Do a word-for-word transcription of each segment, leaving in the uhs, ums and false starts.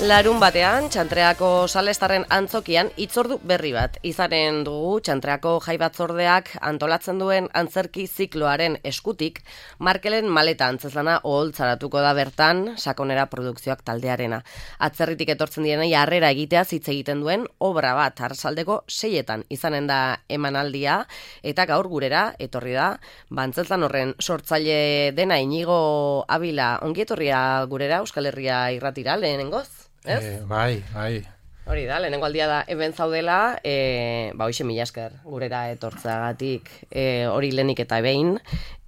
Larun batean, Txantreako Salestarren antzokian hitzordu berri bat izanen dugu. Txantreako Jai Batzordeak antolatzen duen antzerki zikloaren eskutik, Markelen maleta antzezlana oholtzaratuko da bertan, Sakonera produkzioak taldearena. Atzerritik etortzen direnei harrera egitea hitz egiten duen obra bat, arratsaldeko seietan izanen da emanaldia, eta gaur gurera etorri da, antzezlan horren sortzaile dena Inigo Abila. Ongi etorria gurera, Euskal Herria irratira, lehenengoz? Eh, bai, bai. Hori da, lehenengo aldia da, hemen zaudela, e, ba, hoxe mila esker, gurera etortzagatik, e, hori lehenik eta behin,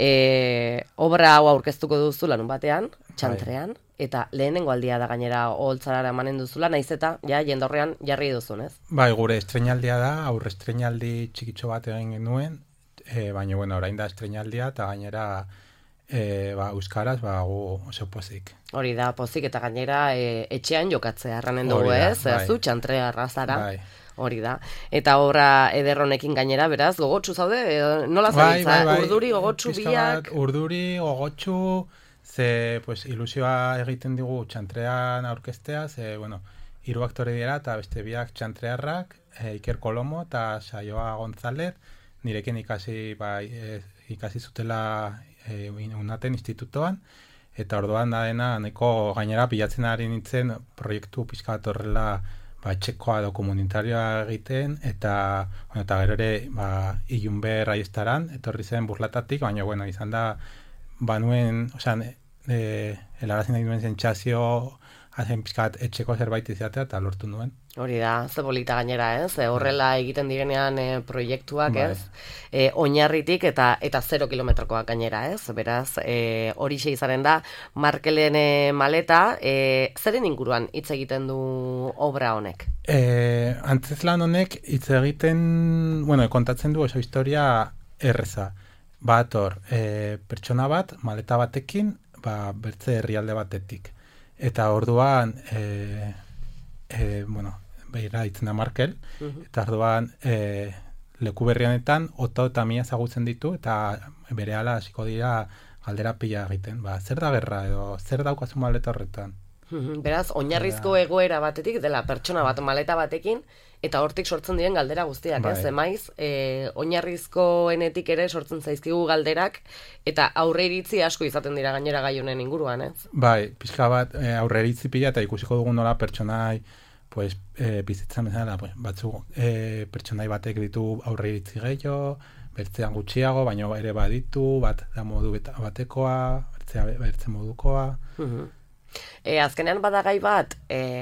e, obra hau aurkeztuko duzu lanun batean, Txantrean, bai. Eta lehenengo aldia da gainera oholtzarara emanen duzula, naiz eta, ja, jendorrean jarri duzun, ez? Bai, gure estreinaldia da, aurre estreinaldi txikitxo bat egin genuen, e, baina, bueno, orain da estreinaldia, eta gainera, E, ba, euskaraz, ba, gu oso pozik. Hori da, pozik, eta gainera e, etxean jokatzea erranen dugu, ez? Bai. Zu, Txantrea arrazara. Bai. Hori da. Eta obra ederronekin gainera, beraz, gogotsu zaude? E, nola zabiltza? Bai, bai, bai. Urduri, gogotsu, biak? Urduri, gogotsu, ze, pues, ilusioa egiten digu Txantrean aurkeztea, ze, bueno, hiru aktore dira, eta beste biak Txantrearrak, e, Iker Kolomo eta Saioa González, nirekin ikasi, bai, e, ikasi zutela E, unaten institutoan, eta orduan da dena nahiko gainera pilatzen ari nintzen proiektu pixka bat horrela ba, txekoa edo komunitarioa egiten, eta, bueno, eta gero ere ba, Ilunber aiestaran, etorri zen burlatatik, baina bueno, izan da banuen, osea, e, helarazin nahi duen zentsazio hazen pixka bat etxeko zerbait izatea eta lortu nuen. Hori da, ze polita gainera, ez? E, horrela egiten direnean e, proiektuak, bai. Ez? E, oinarritik eta eta zero kilometrokoak gainera, ez? Beraz, e, hori xe izaren da, Markelen e, maleta, e, zeren inguruan hitz egiten du obra honek? E, antzezlan honek hitz egiten, bueno, kontatzen du oso historia erreza. Bator, e, pertsona bat, maleta batekin, ba, bertze herrialde batetik. Eta orduan, e, e, bueno, behira itzen da Markel, uh-huh. Eta orduan e, leku berrianetan oto eta mia ezagutzen ditu, eta berehala hasiko dira galdera pila egiten. Ba, zer da gerra edo, zer daukazu maleta horretan? Uh-huh. Beraz, oinarrizko Era... egoera batetik, dela pertsona bat maleta batekin, eta hortik sortzen diren galdera guztiak, bai. Ez? Emaiz, e, oinarrizkoenetik ere sortzen zaizkigu galderak, eta aurre iritzi asko izaten dira gainera gai honen inguruan, ez? Bai, pixka bat e, aurre iritzi pila, eta ikusiko dugun nola pertsonai, pues, e, bizitzan bezala, pues, batzu e, pertsonai batek ditu aurre iritzi gehiago, bertzean gutxiago, baina ere baditu, bat da modu batekoa, bertzea bertze modukoa. Uh-huh. E, azkenean badagai bat,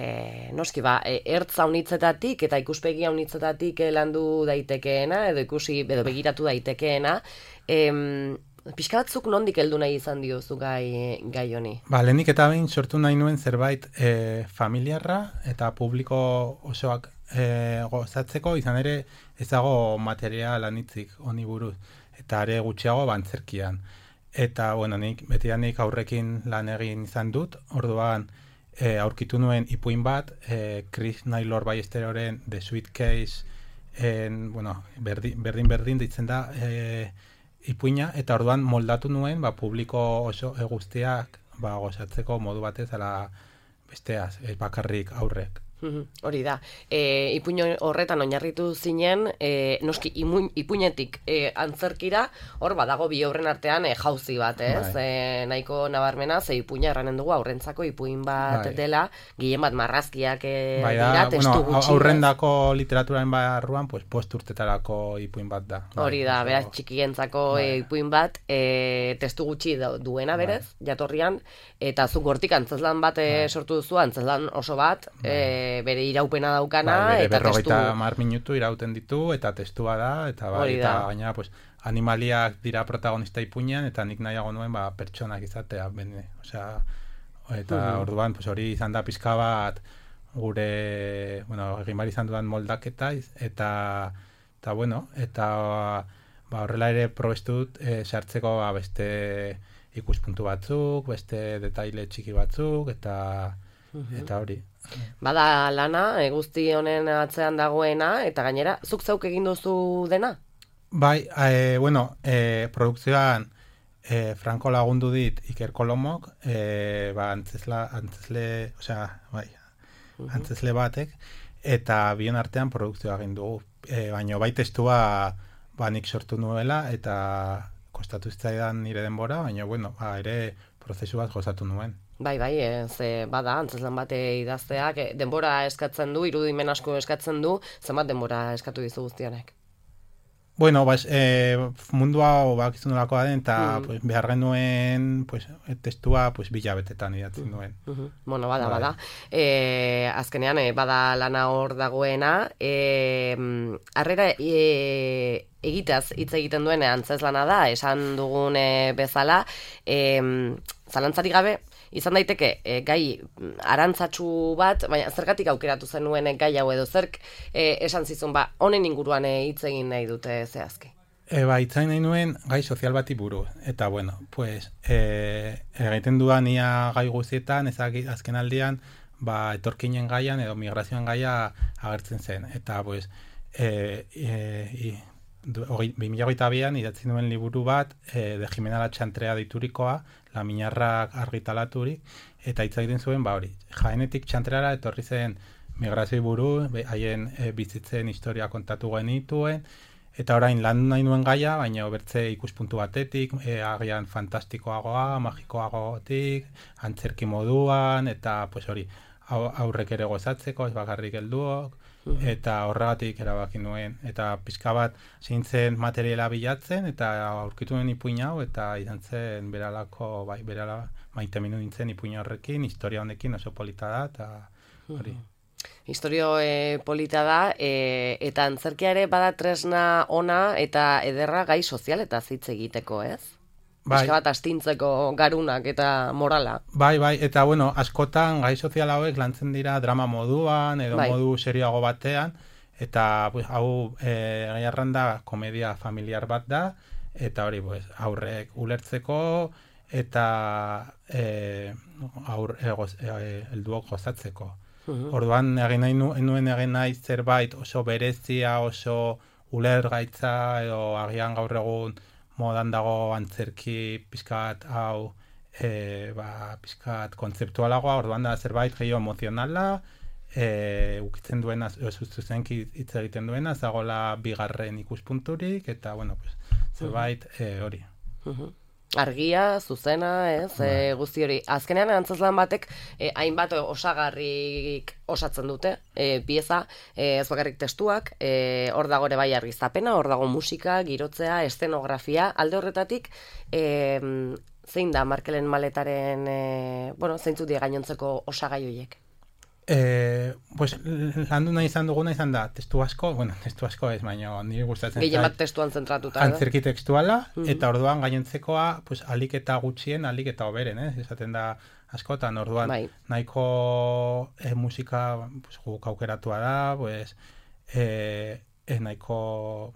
e, noski ba, e, ertza unitzetatik eta ikuspegi unitzetatik landu daitekeena, edo ikusi, edo begiratu daitekeena, e, pixka batzuk nondik heldu nahi izan diozu gai, gai honi? Ba, lehenik eta behin sortu nahi nuen zerbait e, familiarra eta publiko osoak e, gozatzeko, izan ere ezago material anitzik honi buruz, eta are gutxiago bantzerkian. Eta, bueno, nik, beti nik aurrekin lan egin izan dut, orduan e, aurkitu nuen ipuin bat, e, Chris Naylor Ballesteroren The Suitcase, en, bueno, berdin, berdin berdin ditzen da e, ipuina, eta orduan moldatu nuen, ba, publiko oso e, guztiak ba, gozatzeko modu batez, ala besteaz, e, bakarrik aurrek. Hori da, e, ipuin horretan oinarritu zinen, e, noski imun, ipuinetik e, antzerkira, hor badago bi horren artean e, jauzi bat, ez? Bai. E, nahiko nabarmena, ze ipuina erranen dugu aurrentzako ipuin bat bai. Dela, gehien bat marrazkiak e, bai, da, dira, testu bueno, gutxi. Aurrendako literaturaren barruan, pues, post urtetarako ipuin bat da. Hori da, bai, beraz, txikientzako bai. e, ipuin bat, e, testu gutxi duena berez, bai. Jatorrian, eta zuk hortik antzezlan bat e, bai. Sortu duzu, antzezlan oso bat, bai. e, bere iraupena daukana, ba, bere eta testu... berrogeita hamar minutu irauten ditu, eta testua da, eta bai, eta gaina, pues, animaliak dira protagonista ipuinean, eta nik nahiago nuen, ba, pertsonak izatea, bene, osea, eta uh-huh. Orduan, pues, hori izan da pizka bat, gure, bueno, egin bar izan dudan moldaketa, eta, eta, bueno, eta, ba, horrela ere probestu dut, e, sartzeko, ba, beste ikuspuntu batzuk, beste detaile txiki batzuk, eta, uh-huh. Eta hori. Bada lana, e, guzti honen atzean dagoena, eta gainera, zuk zeuk egin duzu dena? Bai, e, bueno, e, produkzioan e, Franco lagundu dit Iker Kolomok, e, ba, antzesla, antzesle, osea, bai, antzesle batek, eta bion artean produkzioa egin dugu. E, baina bai testua ba, nik sortu nuela, eta kostatu zitzaidan nire denbora, baina bueno, ba, ere prozesu bat gozatu nuen. Bai, bai, ze bada, antzeslan bate idazteak, denbora eskatzen du, irudimen asko eskatzen du, zenbat denbora eskatu dizu guztionek? Bueno, bas, e, mundua bakizun nolakoa den, eta mm. pues, behar genuen pues, testua pues, bilabetetan idatzen duen. Mm -hmm. Bueno, bada, bada. E, azkenean, e, bada lana hor dagoena, e, arrera e, egitaz hitz egiten duen antzeslana da, esan dugun e, bezala, e, zalantzari gabe, izan daiteke e, gai arantzatsu bat, baina zergatik aukeratu zenuen e, gai hau edo zerk e, esan zizun, ba, honen inguruan hitz e, egin nahi dute zehazki. E, ba, itzain nahi nuen gai sozial bati buru. Eta, bueno, pues, e, egiten duan ia gai guztietan, ezak azken aldian, ba, etorkinen gaian edo migrazioan gaia agertzen zen. Eta, pues, e, e, bi mila hogeita bian idatzi nuen liburu bat, e, de Jimena Latxantrea diturikoa, La Minarrak argitalaturik, eta hitz egiten zuen, ba hori, Jaenetik Txantreara etorri zen migrazio buru, haien e, bizitzen historia kontatu genituen, eta orain lan nahi nuen gaia, baina bertze ikuspuntu batetik, e, agian fantastikoagoa, magikoagotik, antzerki moduan, eta pues hori, aurrek ere gozatzeko, ez bakarrik helduok, eta horregatik erabaki nuen, eta pixka bat zintzen materiala bilatzen, eta aurkitu nuen ipuin hau, eta izan zen beralako, bai, berala maite minu nintzen ipuin horrekin, historia honekin oso polita da, eta hori. Historio e, polita da, e, eta antzerkia ere bada tresna ona eta ederra gai sozialetaz hitz egiteko, ez? Bai. Pixka bat astintzeko garunak eta morala. Bai, bai, eta bueno, askotan gai sozial hauek lantzen dira drama moduan, edo bai. Modu serioago batean, eta pues, hau e, gai arranda komedia familiar bat da, eta hori pues, aurrek ulertzeko, eta e, aur, e, goz, e, elduok gozatzeko. Uh-huh. Orduan, egin nahi nuen egin nahi zerbait oso berezia, oso ulergaitza, edo agian gaur egun modan dago antzerki pizkat hau e, ba, pizkat kontzeptualagoa, orduan da zerbait gehiago emozionala, e, ukitzen duena, zuzenki hitz egiten duena, zagola bigarren ikuspunturik, eta bueno, pues, zerbait e, hori. Uh-huh. Argia, zuzena, ez, e, guzti hori. Azkenean antzeslan batek e, hainbat osagarrik osatzen dute, e, pieza, e, ez bakarrik testuak, e, hor dago ere bai argiztapena, hor dago musika, girotzea, estenografia, alde horretatik, e, zein da Markelen maletaren, e, bueno, zeintzu die gainontzeko osagai horiek? Eh, pues landu nahi izan duguna izan da testu asko, bueno, testu asko ez, baina nire gustatzen zait. Gehien bat testuan zentratuta. Antzerki tekstuala, mm-hmm. eta orduan gainontzekoa, pues alik eta gutxien, alik eta oberen, eh? Esaten da askotan, orduan bai. Nahiko eh, musika pues, guk aukeratua da, pues, eh, eh, nahiko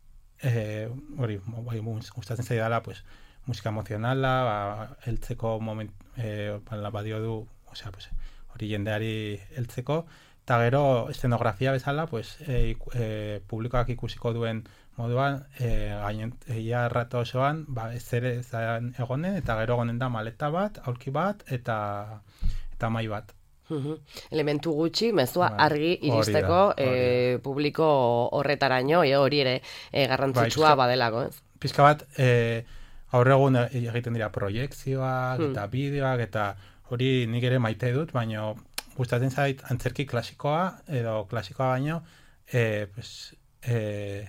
eh, hori, bai, gustatzen zaidala, pues, musika emozionala, ba, heltzeko moment, eh, badio du, osea, pues, hori jendeari heltzeko, eta gero estenografia bezala, pues, e, e, publikoak ikusiko duen moduan, e, gainen, egia errato osoan, ba, ez ere zan egonen, eta gero egonen da maleta bat, aurki bat, eta eta mai bat. Uhum. Elementu gutxi, mezua ba, argi iristeko hori da, hori da. E, publiko horretaraino, e, hori ere e, garrantzitsua ba, badelako, ez? Pizka bat, e, gaur egun egiten dira proiekzioak, hmm. eta bideoak, eta hori nik ere maite dut, baina gustatzen zait antzerki klasikoa, edo klasikoa baino, e, pues, e,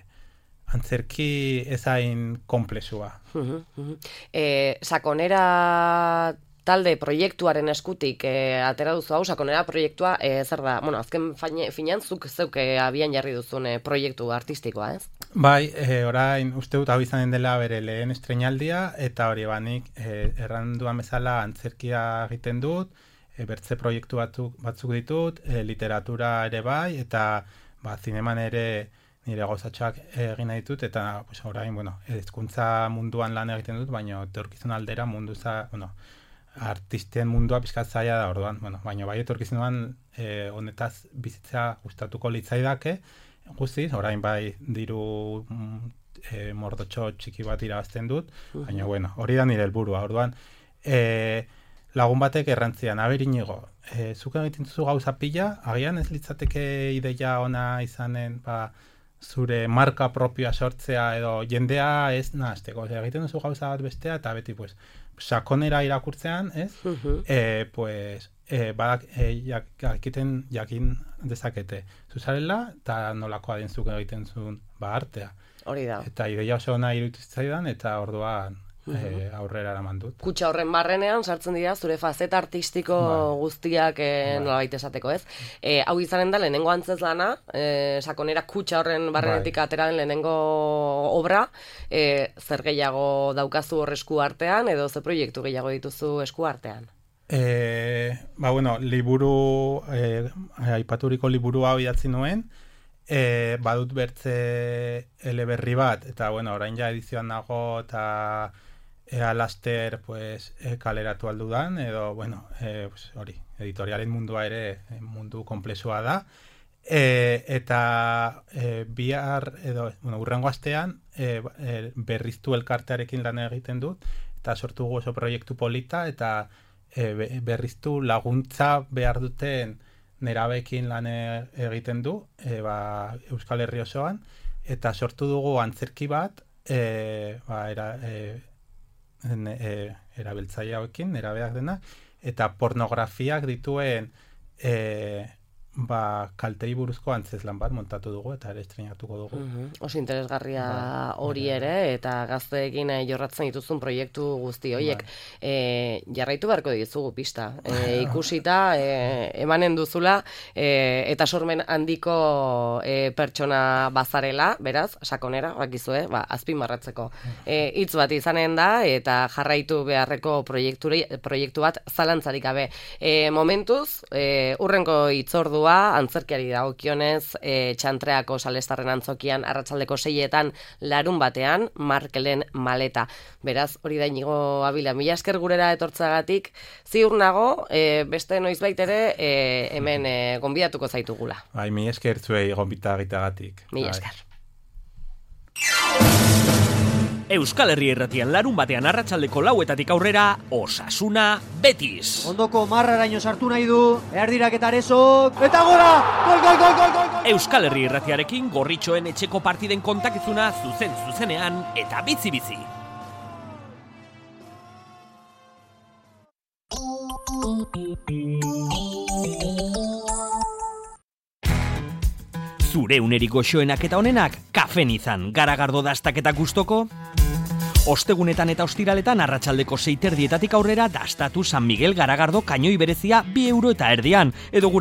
antzerki ezain komplexua. Uh-huh, uh-huh. E, sakonera talde proiektuaren eskutik e, atera duzu hau, sakonera proiektua e, zer da? Bueno, azken finean zuk zeuk e, abian jarri duzun e, proiektu artistikoa, ez? Bai, e, orain uste dut hau izanen dela bere lehen estreinaldia, eta hori banik e, erranduan bezala antzerkia egiten dut, e, bertze proiektu batzuk, batzuk ditut, e, literatura ere bai, eta ba, zineman ere nire gozatxoak egin nahi ditut, eta pues, orain, bueno, hezkuntza munduan lan egiten dut, baina etorkizun aldera mundu za, bueno, artisten mundua pizkat zaila da orduan, bueno, baina bai etorkizunan e, honetaz bizitza gustatuko litzaidake, guztiz, orain bai diru e, mordotxo txiki bat irabazten dut, uh-huh. baina bueno, hori da nire helburua. Orduan, e, lagun batek errantzian, aber Inigo, e, zuk egiten duzu gauza pila, agian ez litzateke ideia ona izanen, ba, zure marka propioa sortzea edo jendea ez nahazteko, egiten duzu gauza bat bestea eta beti, pues, sakonera irakurtzean, ez? Uh-huh. E, pues, e, badak, e, jak, jakiten, jakin dezakete. Zuzarela, eta nolakoa den zuk egiten zuen, ba, artea. Hori da. Eta ideia oso ona iruditzaidan, eta orduan, Uh-huh. E, aurrera eraman dut. Kutxa horren barrenean sartzen dira zure faceta artistiko bai. guztiak e, bai. nolabait esateko, ez? E, hau izanen da lehenengo antzezlana, e, sakonera kutxa horren barrenetik bai. atera den lehenengo obra, e, zer gehiago daukazu hor esku artean, edo ze proiektu gehiago dituzu esku artean? E, ba, bueno, liburu, e, aipaturiko liburu hau idatzi nuen, e, badut bertze eleberri bat, eta, bueno, orain ja edizioan nago, eta ea laster pues, e, kaleratu aldudan, edo, bueno, e, pues, hori, editorialen mundua ere mundu komplexua da. E, eta e, bihar, edo, bueno, urrengo astean, e, e, berriztu elkartearekin lan egiten dut, eta sortu gu oso proiektu polita, eta e, berriztu laguntza behar duten nerabekin lan egiten du, e, ba, Euskal Herri osoan, eta sortu dugu antzerki bat, e, ba, era... E, E, erabiltzaile hauekin, nerabeak dena, eta pornografiak dituen e, ba, kaltei buruzko antzezlan bat montatu dugu, eta ere estrenatuko dugu. Uh-huh. Oso interesgarria ba, hori ere, eta gazteekin eh, jorratzen dituzun proiektu guzti horiek. Ba. E, jarraitu beharko dizugu pista. E, ikusita, e, emanen duzula, e, eta sormen handiko e, pertsona bazarela, beraz, sakonera, bakizue, ba, azpimarratzeko. E, hitz bat izanen da, eta jarraitu beharreko proiektu bat zalantzarik gabe. E, momentuz, e, urrenko hitzordu antzerkiari dagokionez, e, Txantreako Salestarren antzokian arratsaldeko seietan larun batean, Markelen maleta. Beraz, hori da Inigo Abila, mila esker gurera etortzagatik, ziur nago, e, beste noizbait ere, e, hemen e, gonbidatuko zaitugula. Bai, mila esker zuei gonbidagitagatik. Mila esker. Euskal Herri Irratian larun batean arratsaldeko lauetatik aurrera, Osasuna Betis. Ondoko marraraino sartu nahi du, erdirak eta arezok, eta gora! Gol, gol, gol, gol, gol! Euskal Herri Irratiarekin gorritxoen etxeko partiden kontakizuna zuzen zuzenean eta bizi-bizi. Zure unerik goxoenak eta honenak, Kafenizan garagardo dastaketa gustoko? Ostegunetan eta ostiraletan arratsaldeko seiterdietatik aurrera dastatu San Miguel garagardo kainoi berezia bi euro eta erdian, edo gure